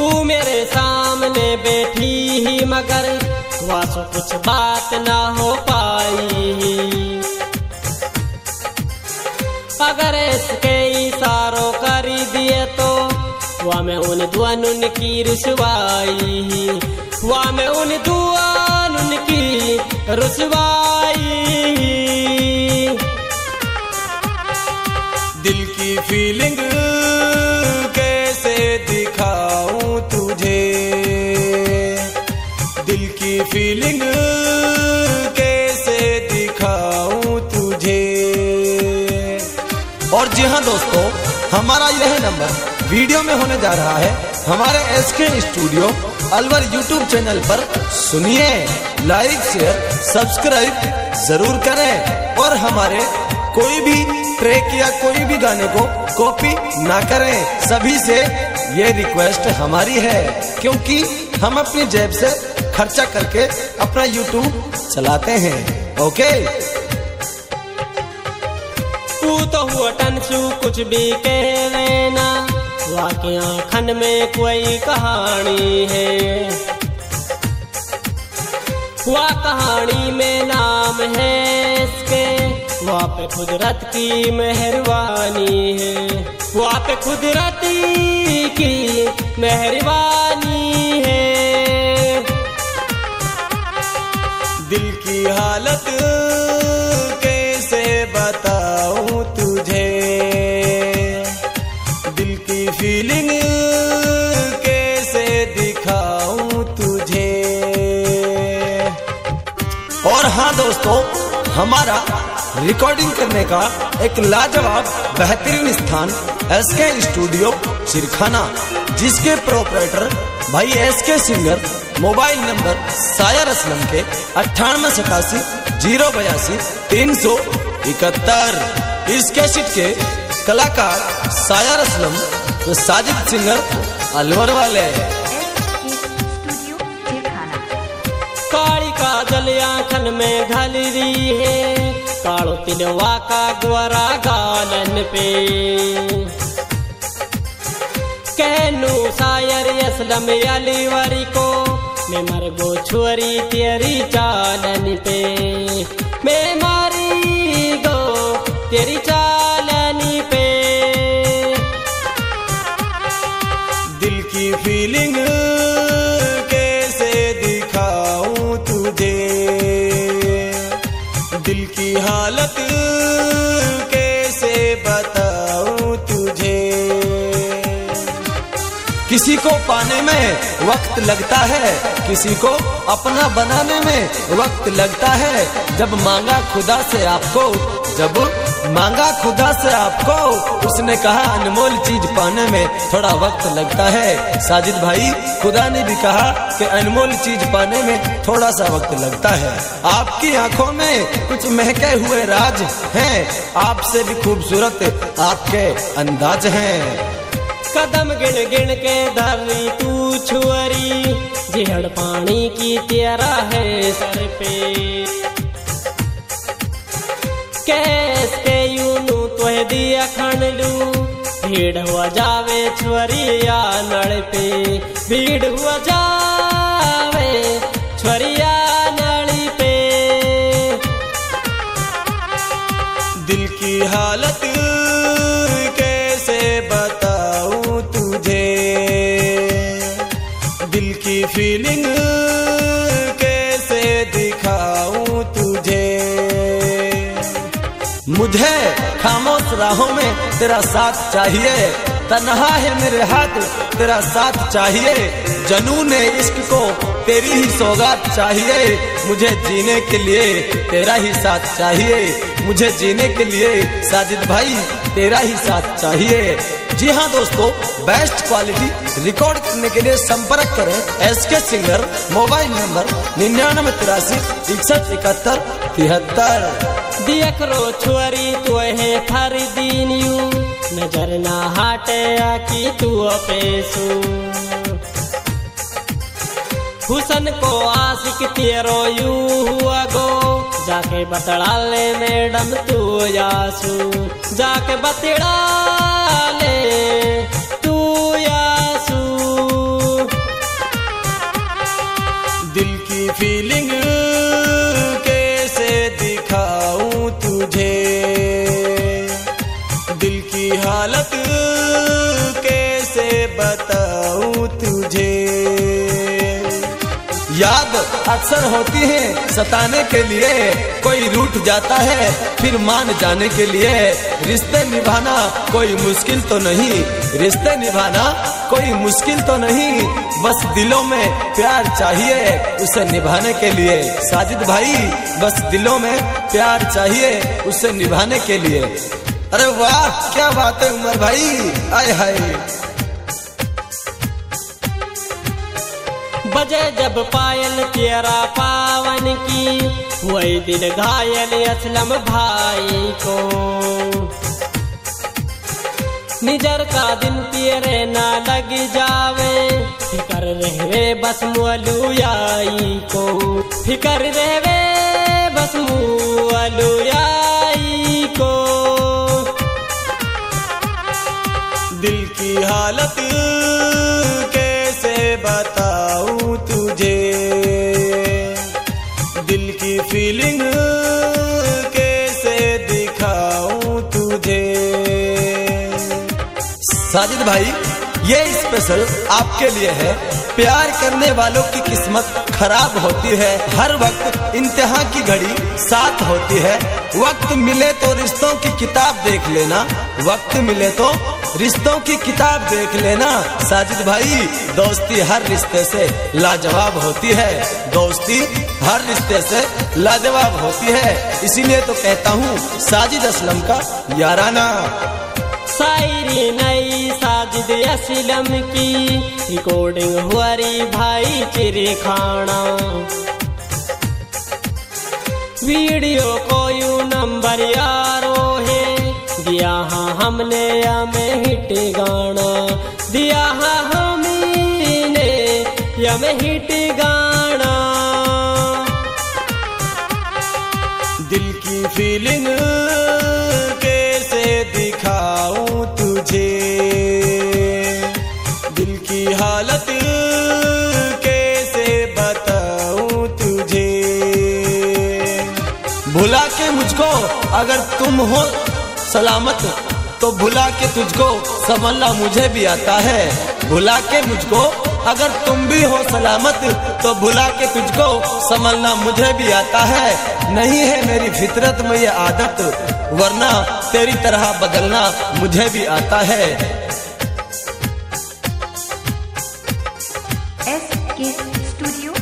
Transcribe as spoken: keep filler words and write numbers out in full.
तू मेरे सामने बैठी ही मगर वहाँ से कुछ बात ना हो पाई। अगर इसके इशारों कर दिए तो वहाँ में उन दुआन की रुसवाई, वहाँ में उन दुआन की रुसवाई। दिल की फीलिंग कैसे दिखाऊं तुझे, दिल की फीलिंग कैसे दिखाऊं तुझे। और जी हाँ दोस्तों, हमारा यह नंबर वीडियो में होने जा रहा है हमारे S K studio Alwar YouTube channel पर। सुनिए, लाइक शेयर सब्सक्राइब जरूर करें और हमारे कोई भी ट्रैक या कोई भी गाने को कॉपी ना करें। सभी से ये रिक्वेस्ट हमारी है, क्योंकि हम अपनी जेब से खर्चा करके अपना यूट्यूब चलाते हैं। ओके। तू तो हुआ टनसू कुछ भी कह लेना, वाकई आँखन में कोई कहानी है। वह कहानी में नाम है इसके, वहाँ पे कुदरत की मेहरबानी है, वहाँ पे कुदरत की मेहरबानी है। दिल की हालत कैसे बताऊं तुझे, दिल की फीलिंग कैसे दिखाऊं तुझे। और हाँ दोस्तों, हमारा रिकॉर्डिंग करने का एक लाजवाब बेहतरीन स्थान एसके स्टूडियो चिरखाना, जिसके प्रोपराइटर भाई एसके सिंगर, मोबाइल नंबर सायर असलम के अट्ठानवे सतासी जीरो बयासी तीन सौ इकहत्तर। इस कैसेट के कलाकार सायर असलम तो साजिद सिंगर अलवर वाले। काली काजल आँखन में घल रही है, कालो तिलवा का ग्वारा गालन पे। कहनू सायर असलम अलवरी को, मैं मर गो छुरी तेरी चालन पे, मैं मारी गो तेरी चालन पे। दिल की फीलिंग कैसे दिखाऊं तुझे, दिल की हालत कैसे बताऊं तुझे। किसी को पाने में वक्त लगता है, किसी को अपना बनाने में वक्त लगता है। जब मांगा खुदा से आपको, जब मांगा खुदा से आपको, उसने कहा अनमोल चीज पाने में थोड़ा वक्त लगता है। साजिद भाई, खुदा ने भी कहा कि अनमोल चीज पाने में थोड़ा सा वक्त लगता है। आपकी आंखों में कुछ महके हुए राज हैं, आपसे भी खूबसूरत आपके अंदाज हैं। कदम गिन गिन के धरी तू छुअरी, झेड़ पानी की तेरा है सर पे। कैस के यूनू तुह दिया खन लू, भीड़ हुआ जावे छुअरिया नड़ पे, भीड़ हुआ जावे छुअरिया नड़ी पे। दिल की हालत कैसे बताऊं तुझे, दिल की फीलिंग कैसे दिखाऊं तुझे। मुझे खामोश राहों में तेरा साथ चाहिए, तन्हा है मेरे हाथ तेरा साथ चाहिए। जनून इश्क को तेरी ही सौगात चाहिए, मुझे जीने के लिए तेरा ही साथ चाहिए, मुझे जीने के लिए साजिद भाई तेरा ही साथ चाहिए। जी हाँ दोस्तों, बेस्ट क्वालिटी रिकॉर्ड करने के लिए संपर्क करें एसके सिंगर, मोबाइल नंबर निन्यानवे तिरासी इकसठ इकहत्तर तिहत्तर। देख रो छुअरी तो है फरदीन यू, नजर ना हटे की तू पेशू। हुसन को आशिक तेरो यू हुआ गो, जाके बतड़ा ले मैडम तू यासू, जाके बतड़ा ले तू यासू। बताऊं तुझे। याद अक्सर होती है सताने के लिए, कोई रूठ जाता है फिर मान जाने के लिए। रिश्ते निभाना कोई मुश्किल तो नहीं, रिश्ते निभाना कोई मुश्किल तो नहीं, बस दिलों में प्यार चाहिए उसे निभाने के लिए। साजिद भाई बस दिलों में प्यार चाहिए उसे निभाने के लिए। अरे वाह क्या बात है उमर भाई, आय हाय। बजे जब पायल तेरा पावन की, वही दिल घायल असलम भाई को। निजर का दिन तेरे ना लग जावे, फिकर रहवे बस मुअलुयाई को। फिकर रहवे बस मुअलुयाई को। दिल की हालत कैसे बताऊं तुझे, दिल की फीलिंग कैसे दिखाऊं तुझे। साजिद भाई ये स्पेशल आपके लिए है। प्यार करने वालों की किस्मत खराब होती है, हर वक्त इंतहा की घड़ी साथ होती है। वक्त मिले तो रिश्तों की किताब देख लेना, वक्त मिले तो रिश्तों की किताब देख लेना। साजिद भाई दोस्ती हर रिश्ते से लाजवाब होती है, दोस्ती हर रिश्ते से लाजवाब होती है। इसीलिए तो कहता हूँ साजिद असलम का याराना। शायरी नई साजिद असलम की, रिकॉर्डिंग हुआरी भाई चिरे खाना। वीडियो को यू नंबर यारो है, दिया हाँ हमने हमें हिट गाना। दिया हाँ हमने हमें हिट गाना। दिल की फीलिंग कैसे दिखाऊं तुझे, दिल की हालत कैसे बताऊं तुझे। भुला के मुझको अगर तुम हो सलामत, तो भुला के तुझको संभलना मुझे भी आता है। भुला के मुझको अगर तुम भी हो सलामत, तो भुला के तुझको संभलना मुझे भी आता है। नहीं है मेरी फितरत में ये आदत, वरना तेरी तरह बदलना मुझे भी आता है। एस के स्टूडियो